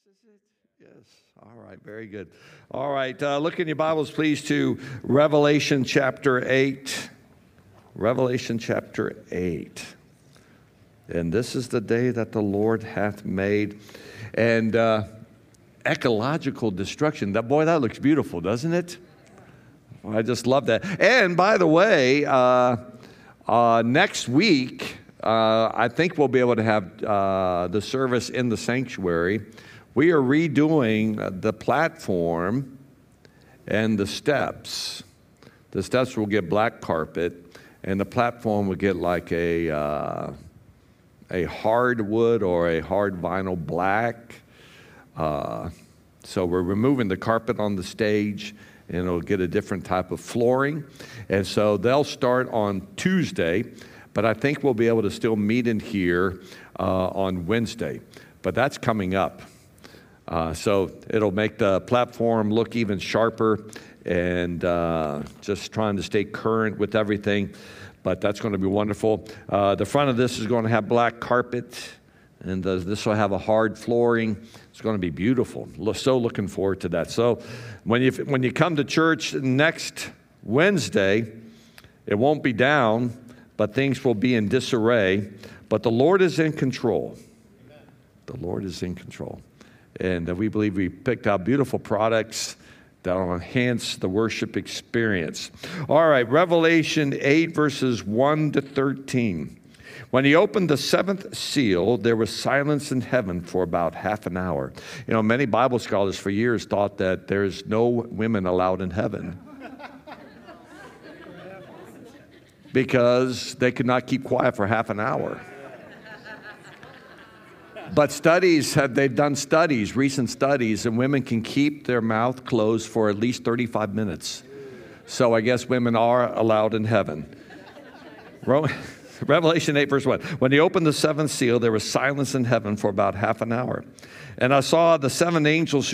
is it? Yes. All right. Very good. All right. Look in your Bibles, please, to Revelation chapter 8. Revelation chapter 8. And this is the day that the Lord hath made. And ecological destruction. That looks beautiful, doesn't it? I just love that. And by the way, next week, I think we'll be able to have the service in the sanctuary. We are redoing the platform and the steps. The steps will get black carpet, and the platform will get like a hardwood or a hard vinyl black. So we're removing the carpet on the stage, and it'll get a different type of flooring. And so they'll start on Tuesday, but I think we'll be able to still meet in here on Wednesday. But that's coming up. So it'll make the platform look even sharper, and just trying to stay current with everything. But that's going to be wonderful. The front of this is going to have black carpet, and this will have a hard flooring. It's going to be beautiful. So looking forward to that. So when you come to church next Wednesday, it won't be down, but things will be in disarray. But the Lord is in control. Amen. The Lord is in control. And we believe we picked out beautiful products that will enhance the worship experience. All right, Revelation 8, verses 1 to 13. When he opened the seventh seal, there was silence in heaven for about half an hour. You know, many Bible scholars for years thought that there's no women allowed in heaven because they could not keep quiet for half an hour. But they've done studies, recent studies, and women can keep their mouth closed for at least 35 minutes. So I guess women are allowed in heaven. Revelation 8, verse 1. When he opened the seventh seal, there was silence in heaven for about half an hour. And I saw the seven angels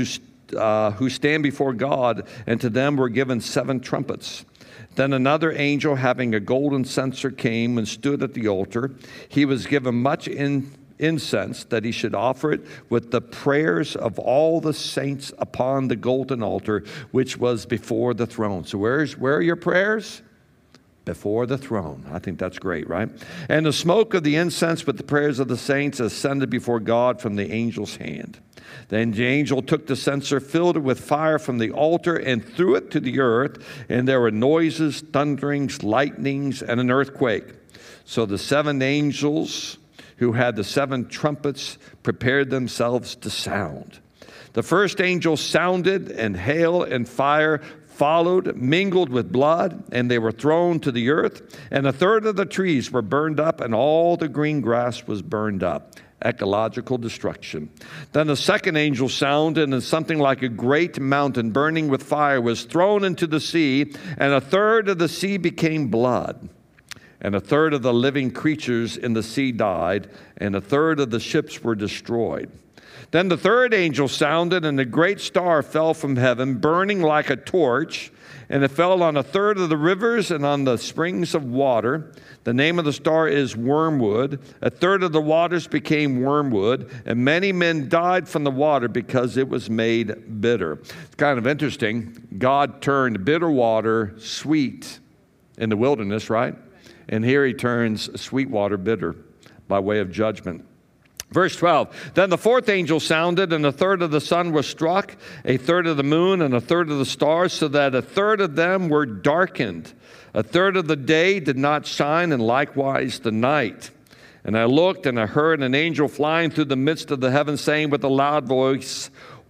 who stand before God, and to them were given seven trumpets. Then another angel having a golden censer came and stood at the altar. He was given much incense, that he should offer it with the prayers of all the saints upon the golden altar, which was before the throne. So where are your prayers? Before the throne. I think that's great, right? And the smoke of the incense with the prayers of the saints ascended before God from the angel's hand. Then the angel took the censer, filled it with fire from the altar, and threw it to the earth. And there were noises, thunderings, lightnings, and an earthquake. So the seven angels who had the seven trumpets prepared themselves to sound. The first angel sounded, and hail and fire followed, mingled with blood, and they were thrown to the earth. And a third of the trees were burned up, and all the green grass was burned up. Ecological destruction. Then the second angel sounded, and something like a great mountain burning with fire was thrown into the sea, and a third of the sea became blood. And a third of the living creatures in the sea died, and a third of the ships were destroyed. Then the third angel sounded, and a great star fell from heaven, burning like a torch, and it fell on a third of the rivers and on the springs of water. The name of the star is Wormwood. A third of the waters became wormwood, and many men died from the water because it was made bitter. It's kind of interesting. God turned bitter water sweet in the wilderness, right? And here he turns sweet water bitter by way of judgment. Verse 12, then the fourth angel sounded, and a third of the sun was struck, a third of the moon, and a third of the stars, so that a third of them were darkened. A third of the day did not shine, and likewise the night. And I looked, and I heard an angel flying through the midst of the heavens, saying with a loud voice,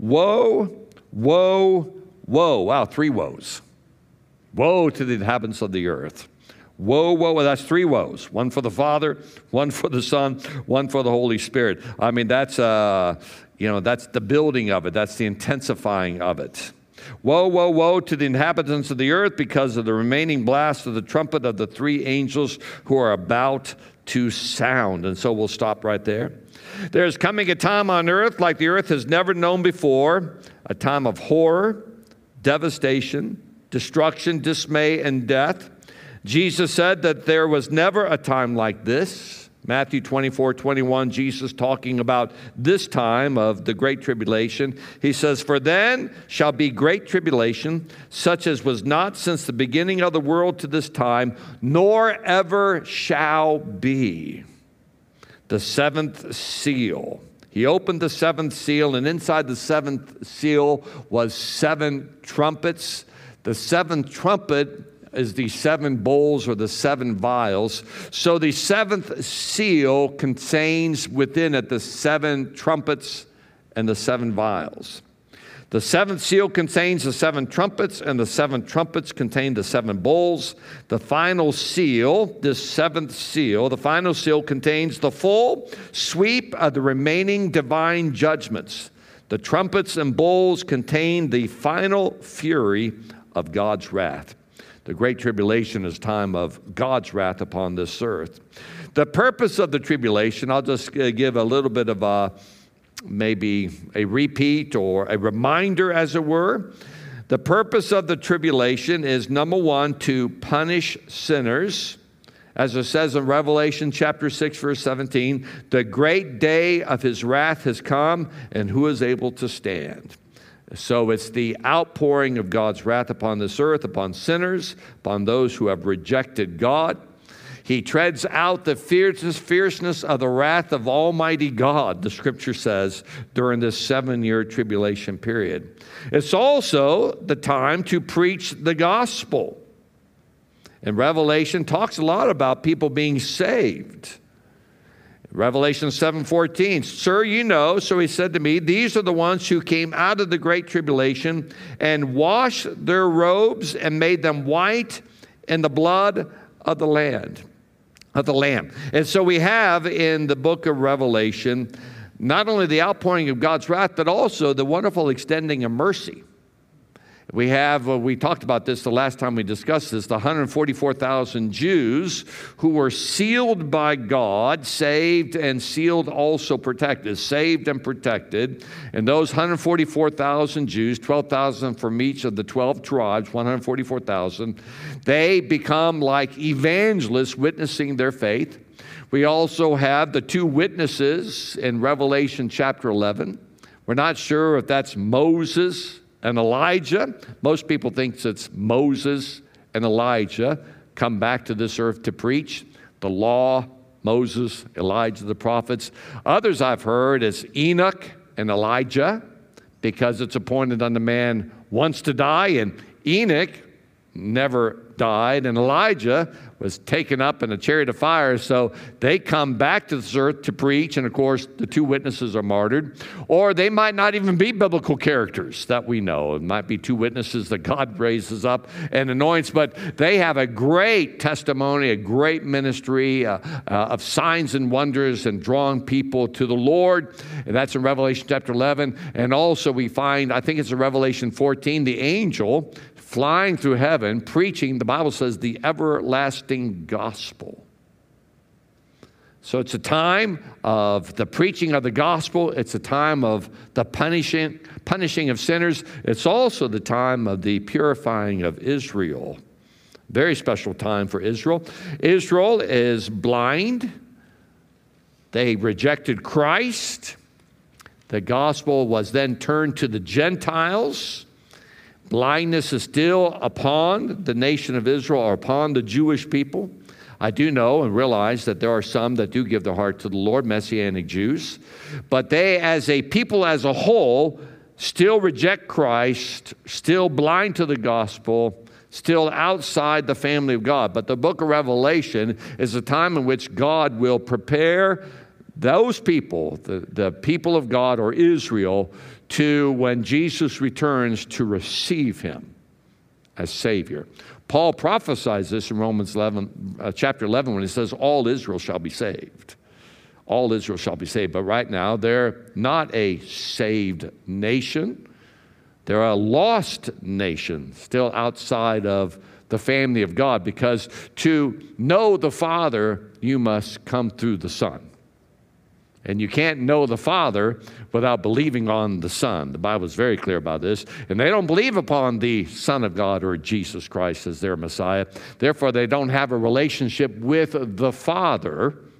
woe, woe, woe. Wow, three woes. Woe to the inhabitants of the earth. Woe, woe, that's three woes. One for the Father, one for the Son, one for the Holy Spirit. I mean, that's the building of it. That's the intensifying of it. Woe, woe, woe to the inhabitants of the earth because of the remaining blast of the trumpet of the three angels who are about to sound. And so we'll stop right there. There's coming a time on earth like the earth has never known before, a time of horror, devastation, destruction, dismay, and death. Jesus said that there was never a time like this. Matthew 24:21, Jesus talking about this time of the Great Tribulation. He says, "For then shall be great tribulation, such as was not since the beginning of the world to this time, nor ever shall be." The seventh seal. He opened the seventh seal, and inside the seventh seal was 7 trumpets. The seventh trumpet is the 7 bowls or the 7 vials. So the seventh seal contains within it the 7 trumpets and the 7 vials. The seventh seal contains the 7 trumpets, and the 7 trumpets contain the 7 bowls. The final seal, this seventh seal, the final seal contains the full sweep of the remaining divine judgments. The trumpets and bowls contain the final fury of God's wrath. The Great Tribulation is time of God's wrath upon this earth. The purpose of the tribulation, I'll just give a little bit of maybe a repeat or a reminder, as it were. The purpose of the tribulation is, number 1, to punish sinners. As it says in Revelation chapter 6, verse 17, "The great day of his wrath has come, and who is able to stand?" So it's the outpouring of God's wrath upon this earth, upon sinners, upon those who have rejected God. He treads out the fierceness of the wrath of Almighty God, the Scripture says, during this 7-year tribulation period. It's also the time to preach the gospel. And Revelation talks a lot about people being saved. Revelation 7:14, "Sir, you know," so he said to me, "these are the ones who came out of the great tribulation and washed their robes and made them white in the blood of the Lamb." And so we have in the book of Revelation not only the outpouring of God's wrath, but also the wonderful extending of mercy. We talked about this the last time we discussed this, the 144,000 Jews who were sealed by God, saved and sealed, also protected, saved and protected. And those 144,000 Jews, 12,000 from each of the 12 tribes, 144,000, they become like evangelists witnessing their faith. We also have the 2 witnesses in Revelation chapter 11. We're not sure if that's Moses and Elijah. Most people think it's Moses and Elijah come back to this earth to preach the law, Moses, Elijah, the prophets. Others I've heard is Enoch and Elijah, because it's appointed unto man once to die, and Enoch never died, and Elijah was taken up in a chariot of fire. So they come back to this earth to preach, and of course the 2 witnesses are martyred. Or they might not even be biblical characters that we know. It might be 2 witnesses that God raises up and anoints, but they have a great testimony, a great ministry of signs and wonders and drawing people to the Lord. And that's in Revelation chapter 11. And also we find, I think it's in Revelation 14, the angel flying through heaven, preaching, the Bible says, the everlasting gospel. So it's a time of the preaching of the gospel. It's a time of the punishing of sinners. It's also the time of the purifying of Israel. Very special time for Israel. Israel is blind. They rejected Christ. The gospel was then turned to the Gentiles. Blindness is still upon the nation of Israel, or upon the Jewish people. I do know and realize that there are some that do give their heart to the Lord, Messianic Jews. But they, as a people as a whole, still reject Christ, still blind to the gospel, still outside the family of God. But the book of Revelation is a time in which God will prepare those people, the people of God, or Israel, to when Jesus returns to receive him as Savior. Paul prophesies this in Romans chapter 11 when he says, all Israel shall be saved. All Israel shall be saved. But right now, they're not a saved nation. They're a lost nation, still outside of the family of God, because to know the Father, you must come through the Son. And you can't know the Father without believing on the Son. The Bible is very clear about this. And they don't believe upon the Son of God, or Jesus Christ as their Messiah. Therefore, they don't have a relationship with the Father.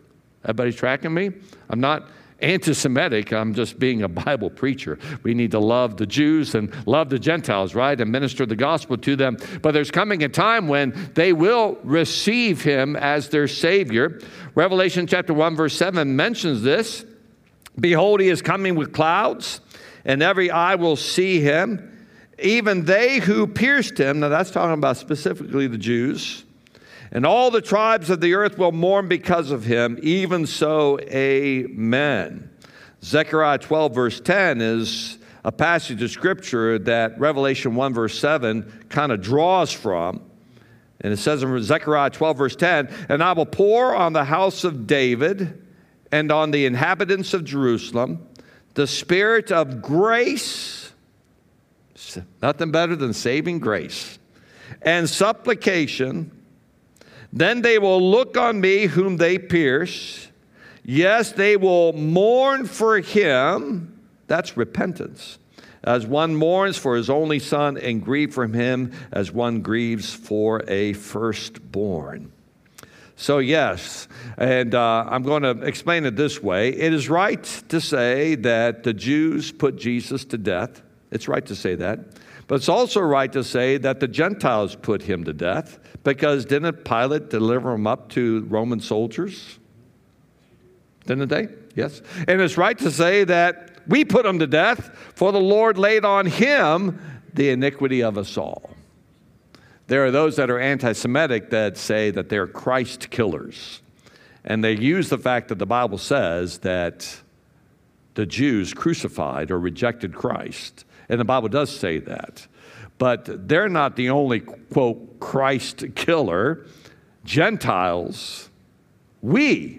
Everybody tracking me? I'm not anti-Semitic. I'm just being a Bible preacher. We need to love the Jews and love the Gentiles, right? And minister the gospel to them. But there's coming a time when they will receive him as their Savior. Revelation chapter 1, verse 7 mentions this. Behold, he is coming with clouds, and every eye will see him, even they who pierced him. Now that's talking about specifically the Jews. And all the tribes of the earth will mourn because of him. Even so, amen. Zechariah 12, verse 10 is a passage of Scripture that Revelation 1, verse 7 kind of draws from. And it says in Zechariah 12, verse 10, and I will pour on the house of David and on the inhabitants of Jerusalem the spirit of grace, nothing better than saving grace, and supplication. Then they will look on me whom they pierce. Yes, they will mourn for him. That's repentance. As one mourns for his only son, and grieve for him as one grieves for a firstborn. So yes, and I'm going to explain it this way. It is right to say that the Jews put Jesus to death. It's right to say that. But it's also right to say that the Gentiles put him to death, because didn't Pilate deliver him up to Roman soldiers? Didn't they? Yes. And it's right to say that we put him to death, for the Lord laid on him the iniquity of us all. There are those that are anti-Semitic that say that they're Christ killers. And they use the fact that the Bible says that the Jews crucified or rejected Christ. And the Bible does say that. But they're not the only, quote, Christ killer. Gentiles, we,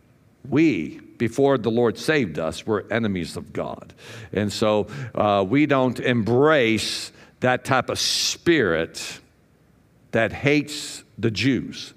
before the Lord saved us, were enemies of God. And so we don't embrace that type of spirit that hates the Jews.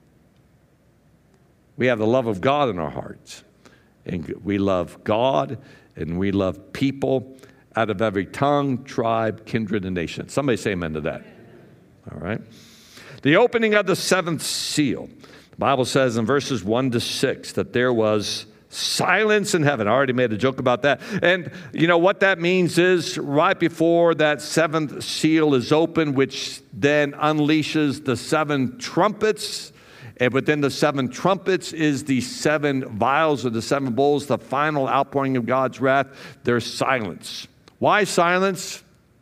We have the love of God in our hearts. And we love God, and we love people out of every tongue, tribe, kindred, and nation. Somebody say amen to that. All right. The opening of the seventh seal. The Bible says in verses 1 to 6 that there was silence in heaven. I already made a joke about that. And you know what that means is right before that seventh seal is open, which then unleashes the seven trumpets. And within the seven trumpets is the seven vials or the seven bowls, the final outpouring of God's wrath. There's silence. Why silence?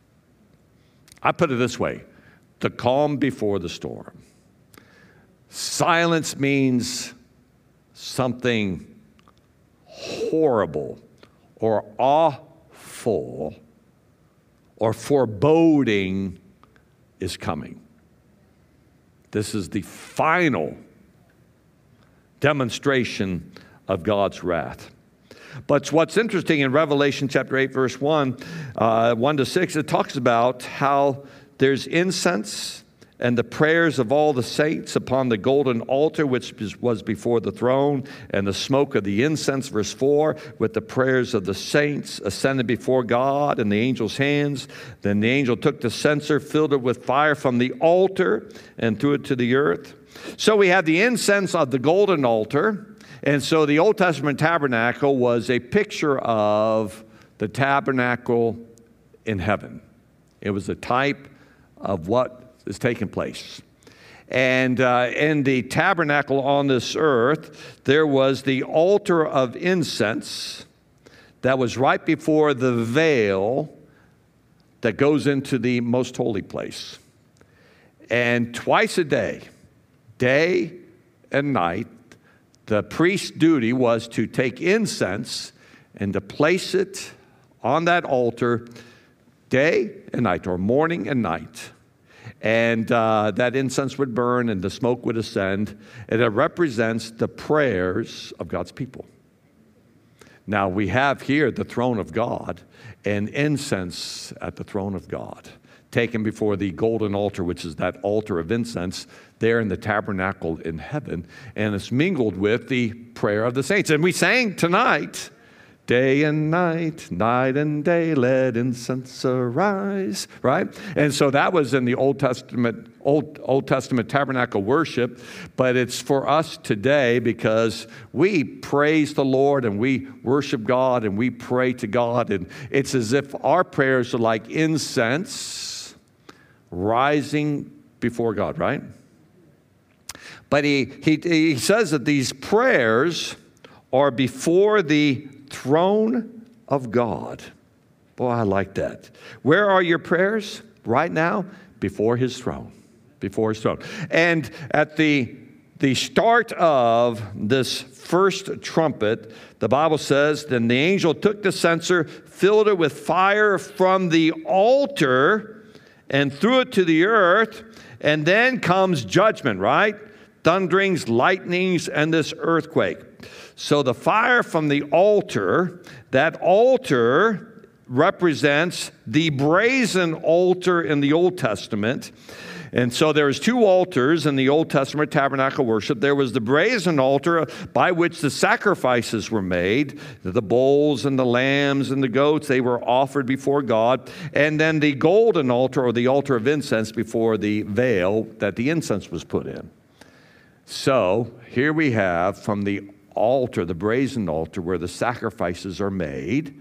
I put it this way: the calm before the storm. Silence means something horrible or awful or foreboding is coming. This is the final demonstration of God's wrath. But what's interesting in Revelation chapter 8, verse 1 to 6, it talks about how there's incense and the prayers of all the saints upon the golden altar which was before the throne, and the smoke of the incense, verse 4, with the prayers of the saints ascended before God in the angel's hands. Then the angel took the censer, filled it with fire from the altar, and threw it to the earth. So we have the incense of the golden altar. And so the Old Testament tabernacle was a picture of the tabernacle in heaven. It was a type of what is taking place. And in the tabernacle on this earth, there was the altar of incense that was right before the veil that goes into the most holy place. And twice a day, day and night, the priest's duty was to take incense and to place it on that altar day and night, or morning and night. And that incense would burn and the smoke would ascend, and it represents the prayers of God's people. Now we have here the throne of God and incense at the throne of God, taken before the golden altar, which is that altar of incense there in the tabernacle in heaven, and it's mingled with the prayer of the saints. And we sang tonight Day and night, night and day, let incense arise, right? And so that was in the Old Testament tabernacle worship, but it's for us today because we praise the Lord and we worship God and we pray to God, and it's as if our prayers are like incense rising before God, right? But he says that these prayers are before the throne of God. Boy, I like that. Where are your prayers right now? Before his throne. Before his throne. And at the start of this first trumpet, the Bible says, then the angel took the censer, filled it with fire from the altar, and threw it to the earth. And then comes judgment, right? Thunderings, lightnings, and this earthquake. So the fire from the altar, that altar represents the brazen altar in the Old Testament. And so there was two altars in the Old Testament tabernacle worship. There was the brazen altar by which the sacrifices were made, the bulls and the lambs and the goats, they were offered before God. And then the golden altar, or the altar of incense, before the veil that the incense was put in. So here we have from the altar, the brazen altar, where the sacrifices are made,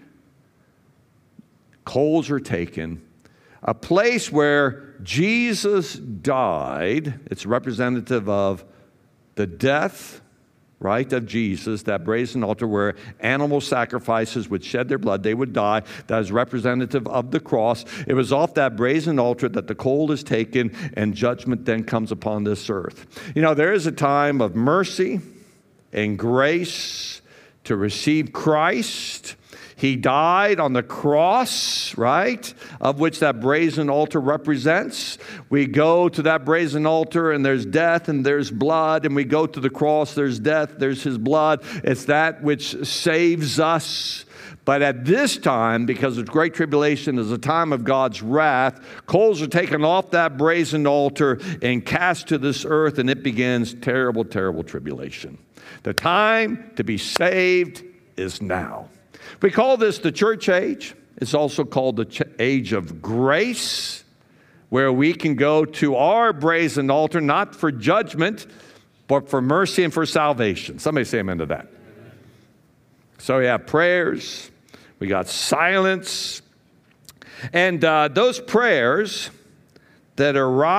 coals are taken, a place where Jesus died. It's representative of the death, right, of Jesus, that brazen altar where animal sacrifices would shed their blood, they would die. That is representative of the cross. It was off that brazen altar that the coal is taken and judgment then comes upon this earth. You know, there is a time of mercy and grace to receive Christ. He died on the cross, right, of which that brazen altar represents. We go to that brazen altar and there's death and there's blood, and we go to the cross, there's death, there's his blood. It's that which saves us. But at this time, because of great tribulation is a time of God's wrath, coals are taken off that brazen altar and cast to this earth, and it begins terrible, terrible tribulation. The time to be saved is now. We call this the church age. It's also called the age of grace, where we can go to our brazen altar, not for judgment, but for mercy and for salvation. Somebody say amen to that. So we have prayers. We got silence. And those prayers that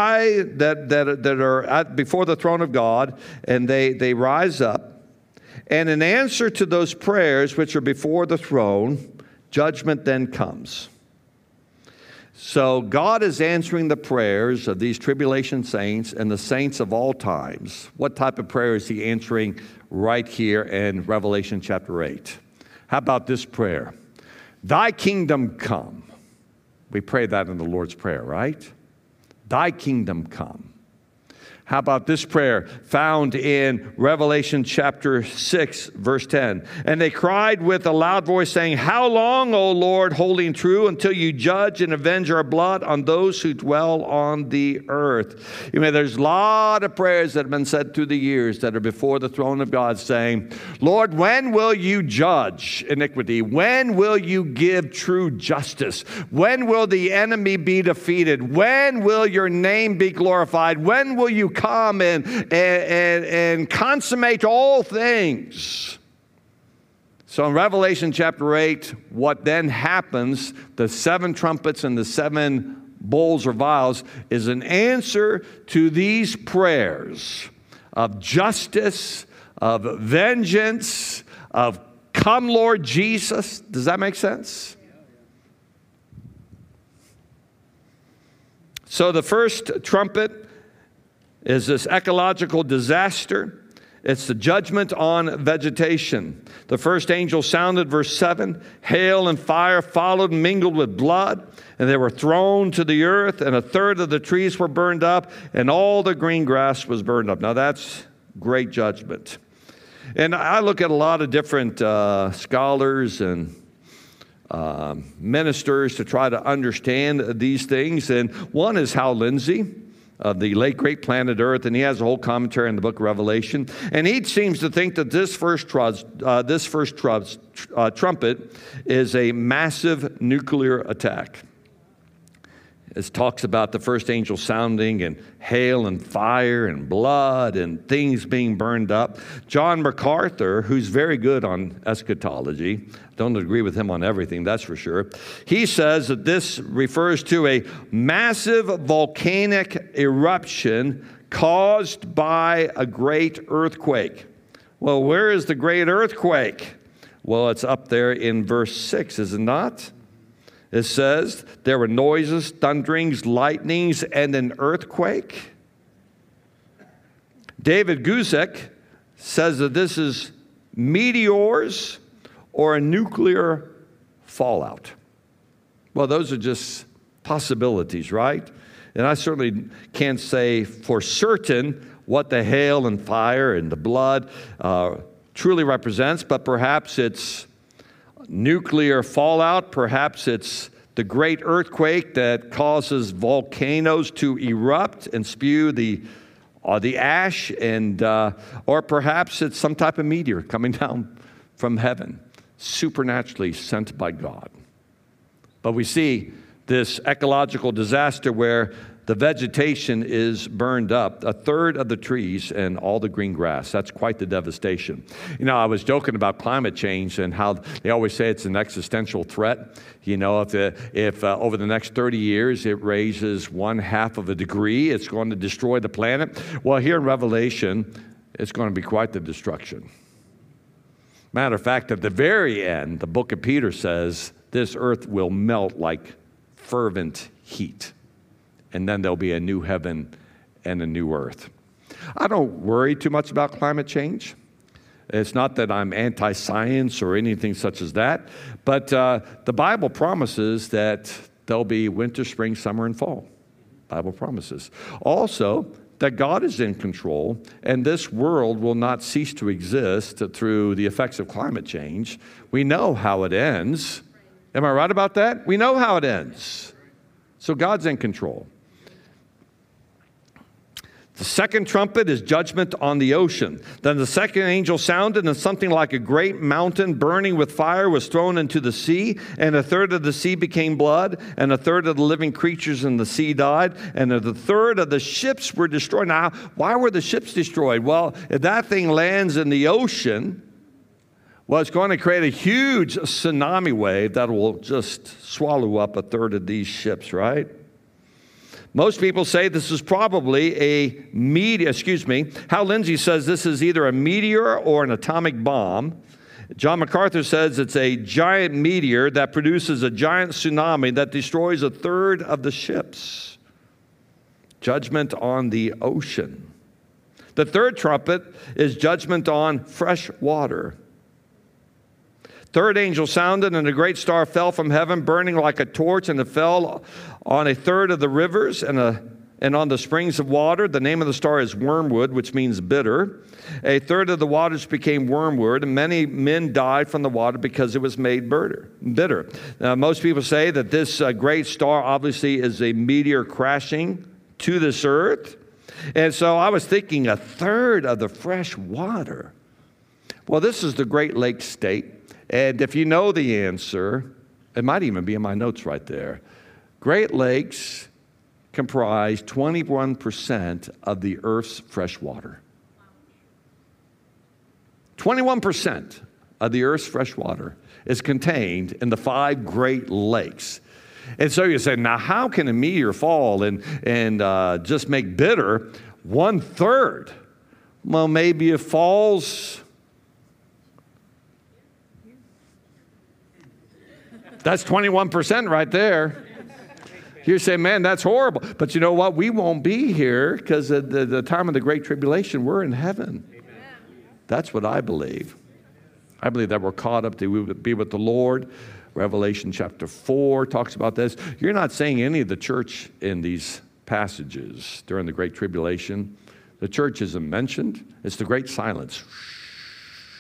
are before the throne of God, and they rise up. And in answer to those prayers which are before the throne, judgment then comes. So God is answering the prayers of these tribulation saints and the saints of all times. What type of prayer is he answering right here in Revelation chapter 8? How about this prayer? Thy kingdom come. We pray that in the Lord's Prayer, right? Thy kingdom come. How about this prayer found in Revelation chapter 6, verse 10? And they cried with a loud voice, saying, How long, O Lord, holy and true, until you judge and avenge our blood on those who dwell on the earth? You know, there's a lot of prayers that have been said through the years that are before the throne of God saying, Lord, when will you judge iniquity? When will you give true justice? When will the enemy be defeated? When will your name be glorified? When will you come and consummate all things? So in Revelation chapter 8, what then happens, the seven trumpets and the seven bowls or vials, is an answer to these prayers of justice, of vengeance, of come Lord Jesus. Does that make sense? So the first trumpet is this ecological disaster. It's the judgment on vegetation. The first angel sounded, verse 7, hail and fire followed, mingled with blood, and they were thrown to the earth, and a third of the trees were burned up, and all the green grass was burned up. Now that's great judgment. And I look at a lot of different scholars and ministers to try to understand these things, and one is Hal Lindsey. of the late great planet Earth, and he has a whole commentary in the book of Revelation. And he seems to think that this first trumpet is a massive nuclear attack. It talks about the first angel sounding and hail and fire and blood and things being burned up. John MacArthur, who's very good on eschatology, don't agree with him on everything, that's for sure. He says that this refers to a massive volcanic eruption caused by a great earthquake. Well, where is the great earthquake? Well, it's up there in verse 6, is it not? It says, there were noises, thunderings, lightnings, and an earthquake. David Guzik says that this is meteors or a nuclear fallout. Well, those are just possibilities, right? And I certainly can't say for certain what the hail and fire and the blood truly represents, but perhaps it's nuclear fallout, perhaps it's the great earthquake that causes volcanoes to erupt and spew the ash, and or perhaps it's some type of meteor coming down from heaven, supernaturally sent by God. But we see this ecological disaster where the vegetation is burned up, a third of the trees and all the green grass. That's quite the devastation. You know, I was joking about climate change and how they always say it's an existential threat. You know, if over the next 30 years it raises 1/2 of a degree, it's going to destroy the planet. Well, here in Revelation, it's going to be quite the destruction. Matter of fact, at the very end, the book of Peter says this earth will melt like fervent heat. And then there'll be a new heaven and a new earth. I don't worry too much about climate change. It's not that I'm anti-science or anything such as that, but the Bible promises that there'll be winter, spring, summer, and fall. Bible promises. Also, that God is in control, and this world will not cease to exist through the effects of climate change. We know how it ends. Am I right about that? We know how it ends. So God's in control. The second trumpet is judgment on the ocean. Then the second angel sounded, and something like a great mountain burning with fire was thrown into the sea, and 1/3 of the sea became blood, and 1/3 of the living creatures in the sea died, and 1/3 of the ships were destroyed. Now, why were the ships destroyed? Well, if that thing lands in the ocean, well, it's going to create a huge tsunami wave that will just swallow up 1/3 of these ships, right? Most people say this is probably a meteor. Hal Lindsey says this is either a meteor or an atomic bomb. John MacArthur says it's a giant meteor that produces a giant tsunami that destroys 1/3 of the ships. Judgment on the ocean. The third trumpet is judgment on fresh water. Third angel sounded, and a great star fell from heaven, burning like a torch, and it fell on 1/3 of the rivers and on the springs of water. The name of the star is Wormwood, which means bitter. 1/3 of the waters became wormwood, and many men died from the water because it was made bitter. Now, most people say that this great star obviously is a meteor crashing to this earth. And so I was thinking 1/3 of the fresh water. Well, this is the Great Lakes state. And if you know the answer, it might even be in my notes right there. Great Lakes comprise 21% of the earth's fresh water. 21% of the earth's fresh water is contained in the 5 Great Lakes. And so you say, now how can a meteor fall and just make bitter 1/3? Well, maybe it falls. That's 21% right there. You say, man, that's horrible. But you know what? We won't be here because at the time of the Great Tribulation, we're in heaven. Amen. That's what I believe. I believe that we're caught up to be with the Lord. Revelation chapter 4 talks about this. You're not seeing any of the church in these passages during the Great Tribulation. The church isn't mentioned. It's the great silence.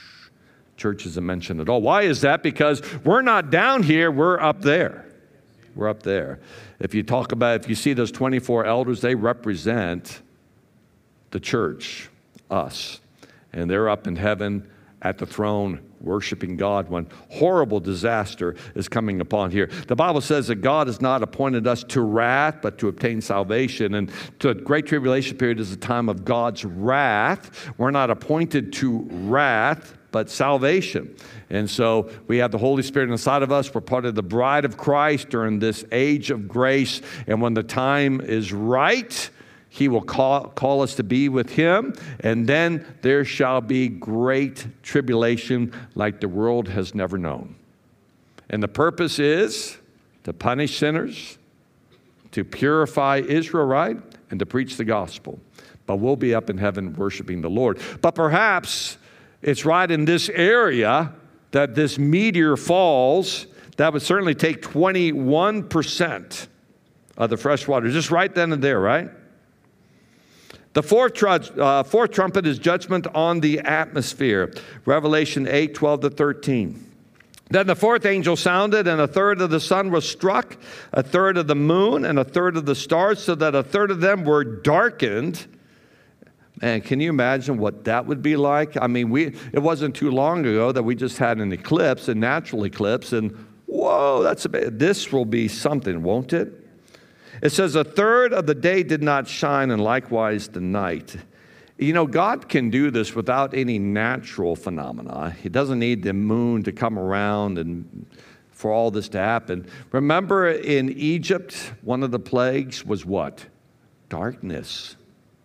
Church isn't mentioned at all. Why is that? Because we're not down here, we're up there. We're up there. If you see those 24 elders, they represent the church, us. And they're up in heaven at the throne worshiping God when horrible disaster is coming upon here. The Bible says that God has not appointed us to wrath, but to obtain salvation. And the Great Tribulation period is a time of God's wrath. We're not appointed to wrath, but salvation. And so we have the Holy Spirit inside of us. We're part of the bride of Christ during this age of grace. And when the time is right, He will call us to be with Him, and then there shall be great tribulation like the world has never known. And the purpose is to punish sinners, to purify Israel, right? And to preach the gospel. But we'll be up in heaven worshiping the Lord. But perhaps it's right in this area that this meteor falls. That would certainly take 21% of the fresh water, just right then and there, right? The fourth trumpet is judgment on the atmosphere. Revelation 8:12-13. Then the fourth angel sounded, and a third of the sun was struck, a third of the moon, and a third of the stars, so that a third of them were darkened. Man, can you imagine what that would be like? I mean, it wasn't too long ago that we just had an eclipse, a natural eclipse, and whoa, this will be something, won't it? It says a third of the day did not shine, and likewise the night. You know, God can do this without any natural phenomena. He doesn't need the moon to come around and for all this to happen. Remember in Egypt, one of the plagues was what? Darkness.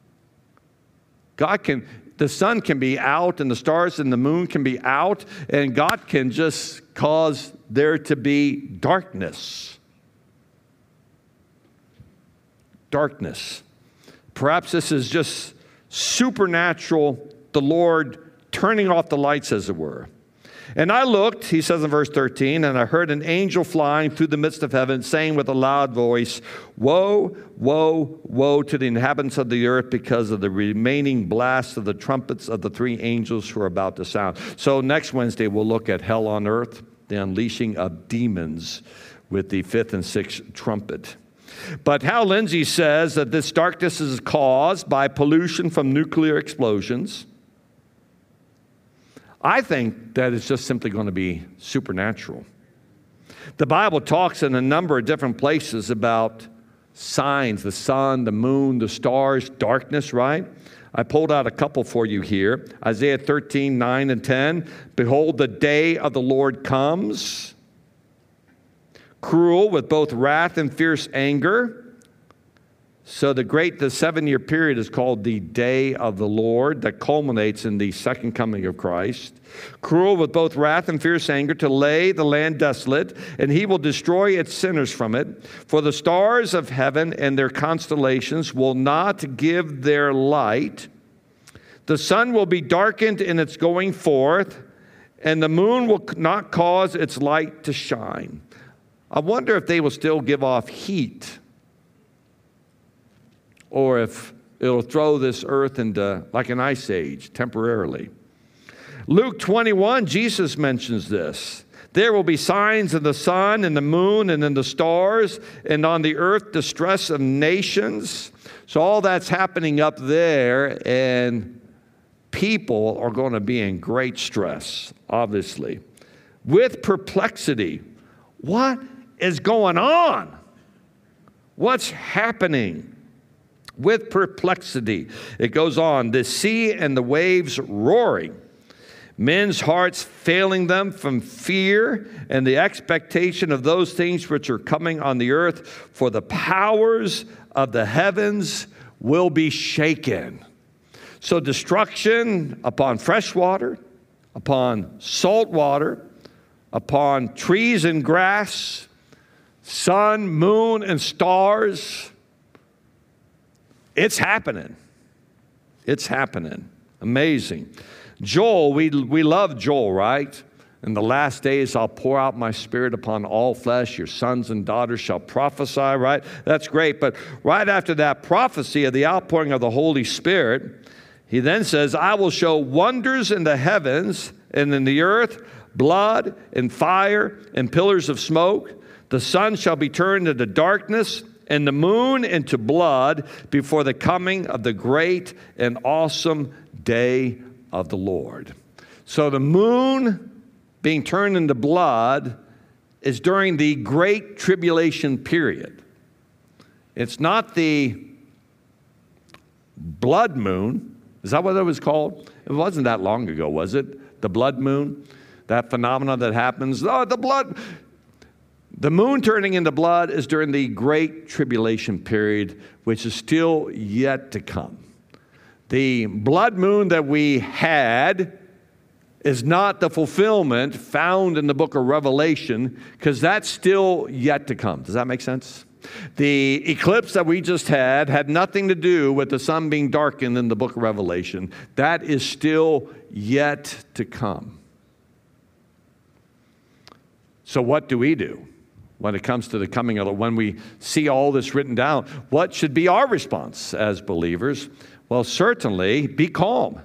The sun can be out, and the stars and the moon can be out, and God can just cause there to be darkness. Darkness. Perhaps this is just supernatural, the Lord turning off the lights, as it were. And I looked, he says in verse 13, and I heard an angel flying through the midst of heaven, saying with a loud voice, "Woe, woe, woe to the inhabitants of the earth because of the remaining blast of the trumpets of the three angels who are about to sound." So next Wednesday, we'll look at hell on earth, the unleashing of demons with the fifth and sixth trumpet. But Hal Lindsey says that this darkness is caused by pollution from nuclear explosions. I think that it's just simply going to be supernatural. The Bible talks in a number of different places about signs, the sun, the moon, the stars, darkness, right? I pulled out a couple for you here. Isaiah 13:9 and 10. Behold, the day of the Lord comes, cruel with both wrath and fierce anger. So the 7-year period is called the day of the Lord that culminates in the second coming of Christ. Cruel with both wrath and fierce anger to lay the land desolate, and he will destroy its sinners from it. For the stars of heaven and their constellations will not give their light. The sun will be darkened in its going forth, and the moon will not cause its light to shine. I wonder if they will still give off heat, or if it'll throw this earth into like an ice age temporarily. Luke 21, Jesus mentions this. There will be signs in the sun and the moon and in the stars, and on the earth distress of nations. So all that's happening up there, and people are going to be in great stress, obviously. With perplexity. What is going on? What's happening? With perplexity. It goes on, the sea and the waves roaring, men's hearts failing them from fear and the expectation of those things which are coming on the earth, for the powers of the heavens will be shaken. So destruction upon fresh water, upon salt water, upon trees and grass, sun, moon, and stars. It's happening. It's happening. Amazing. Joel, we love Joel, right? In the last days, I'll pour out my spirit upon all flesh. Your sons and daughters shall prophesy, right? That's great. But right after that prophecy of the outpouring of the Holy Spirit, he then says, I will show wonders in the heavens and in the earth, blood and fire and pillars of smoke. The sun shall be turned into darkness, and the moon into blood before the coming of the great and awesome day of the Lord. So the moon being turned into blood is during the great tribulation period. It's not the blood moon. Is that what it was called? It wasn't that long ago, was it? The blood moon? That phenomenon that happens. Oh, the blood. The moon turning into blood is during the great tribulation period, which is still yet to come. The blood moon that we had is not the fulfillment found in the book of Revelation, because that's still yet to come. Does that make sense? The eclipse that we just had nothing to do with the sun being darkened in the book of Revelation. That is still yet to come. So what do we do when it comes to the coming of the, when we see all this written down? What should be our response as believers? Well, certainly be calm.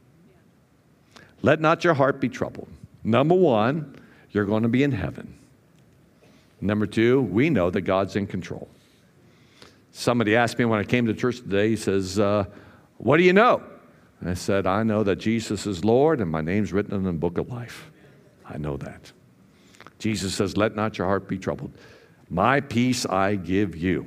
Let not your heart be troubled. Number one, you're going to be in heaven. Number two, we know that God's in control. Somebody asked me when I came to church today, he says, what do you know? And I said, I know that Jesus is Lord and my name's written in the book of life. I know that. Jesus says, let not your heart be troubled. My peace I give you.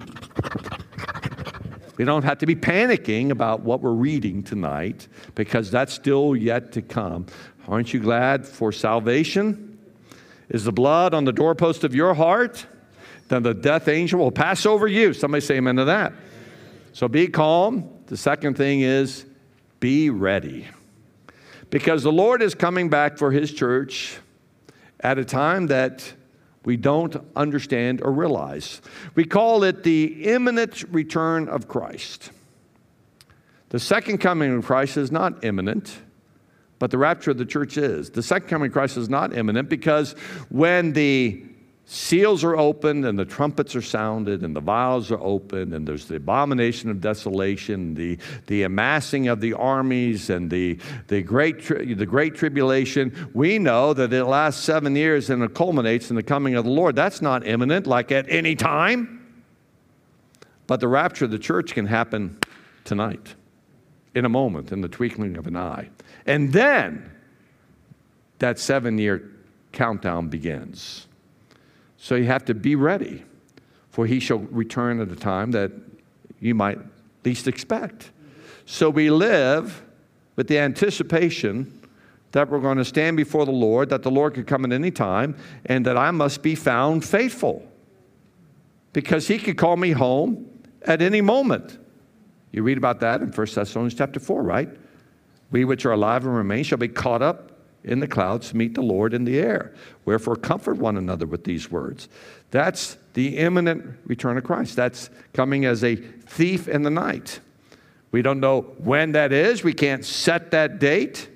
We don't have to be panicking about what we're reading tonight, because that's still yet to come. Aren't you glad for salvation? Is the blood on the doorpost of your heart? Then the death angel will pass over you. Somebody say amen to that. So be calm. The second thing is be ready. Because the Lord is coming back for his church at a time that we don't understand or realize. We call it the imminent return of Christ. The second coming of Christ is not imminent, but the rapture of the church is. The second coming of Christ is not imminent, because when the seals are opened and the trumpets are sounded and the vials are opened and there's the abomination of desolation, the amassing of the armies and the great tribulation, we know that it lasts 7 years and it culminates in the coming of the Lord. That's not imminent, like at any time. But the rapture of the church can happen tonight, in a moment, in the twinkling of an eye. And then that 7-year countdown begins. So you have to be ready, for he shall return at a time that you might least expect. So we live with the anticipation that we're going to stand before the Lord, that the Lord could come at any time, and that I must be found faithful, because he could call me home at any moment. You read about that in 1 Thessalonians chapter 4, right? We which are alive and remain shall be caught up in the clouds to meet the Lord in the air. Wherefore comfort one another with these words. That's the imminent return of Christ. That's coming as a thief in the night. We don't know when that is. We can't set that date.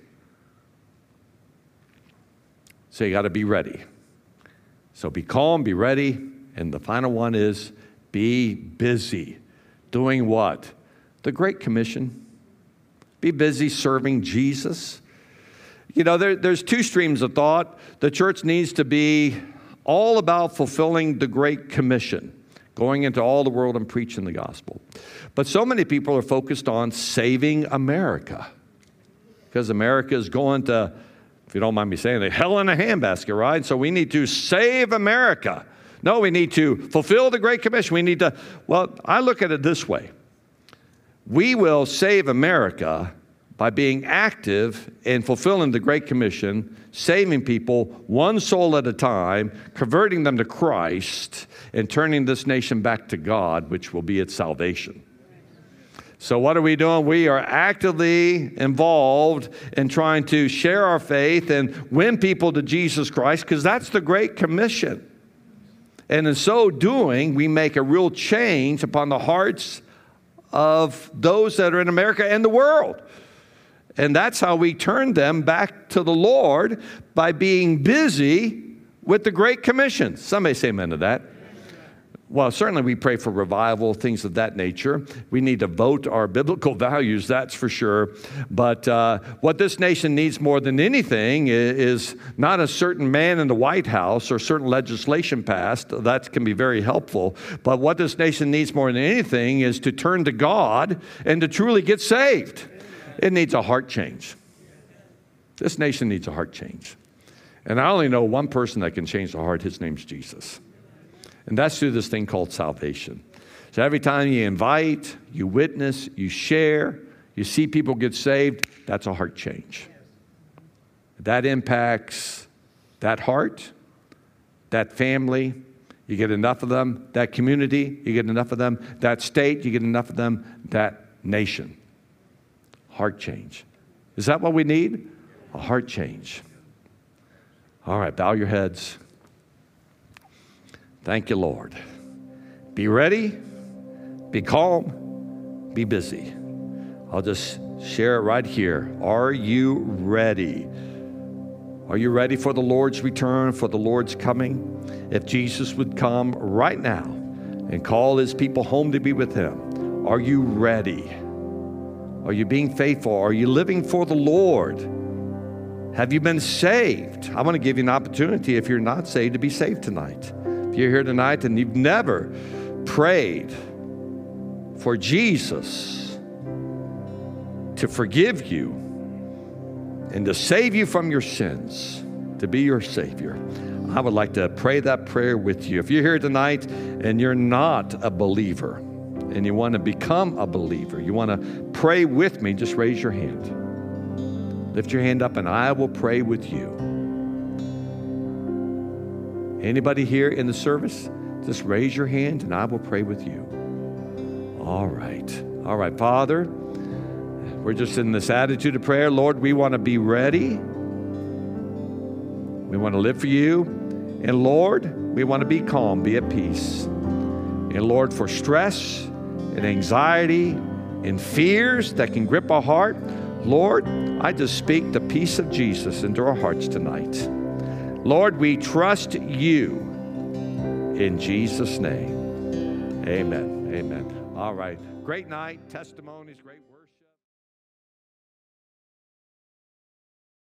So you got to be ready. So be calm, be ready. And the final one is be busy. Doing what? The Great Commission. Be busy serving Jesus. You know, there's two streams of thought. The church needs to be all about fulfilling the Great Commission, going into all the world and preaching the gospel. But so many people are focused on saving America, because America is going to, if you don't mind me saying it, hell in a handbasket, right? So we need to save America. No, we need to fulfill the Great Commission. We need to, well, I look at it this way. We will save America by being active in fulfilling the Great Commission, saving people one soul at a time, converting them to Christ, and turning this nation back to God, which will be its salvation. So what are we doing? We are actively involved in trying to share our faith and win people to Jesus Christ, because that's the Great Commission. And in so doing, we make a real change upon the hearts of those that are in America and the world. And that's how we turn them back to the Lord, by being busy with the Great Commission. Somebody say amen to that. Well, certainly we pray for revival, things of that nature. We need to vote our biblical values, that's for sure. But what this nation needs more than anything is not a certain man in the White House or certain legislation passed. That can be very helpful. But what this nation needs more than anything is to turn to God and to truly get saved. It needs a heart change. This nation needs a heart change. And I only know one person that can change the heart. His name's Jesus. And that's through this thing called salvation. So every time you invite, you witness, you share, you see people get saved, that's a heart change. That impacts that heart, that family, you get enough of them, that community, you get enough of them, that state, you get enough of them, that nation. Heart change. Is that what we need? A heart change. All right, bow your heads. Thank you, Lord. Be ready, be calm, be busy. I'll just share it right here. Are you ready? Are you ready for the Lord's return, for the Lord's coming? If Jesus would come right now and call his people home to be with him, are you ready? Are you being faithful? Are you living for the Lord? Have you been saved? I want to give you an opportunity, if you're not saved, to be saved tonight. If you're here tonight and you've never prayed for Jesus to forgive you and to save you from your sins, to be your Savior, I would like to pray that prayer with you. If you're here tonight and you're not a believer and you want to become a believer, you want to pray with me, just raise your hand. Lift your hand up and I will pray with you. Anybody here in the service? Just raise your hand and I will pray with you. All right. All right, Father, we're just in this attitude of prayer. Lord, we want to be ready. We want to live for you. And Lord, we want to be calm, be at peace. And Lord, for stress and anxiety and fears that can grip our heart, Lord, I just speak the peace of Jesus into our hearts tonight. Lord, we trust you in Jesus' name. Amen. Amen. All right. Great night. Testimonies. Great work.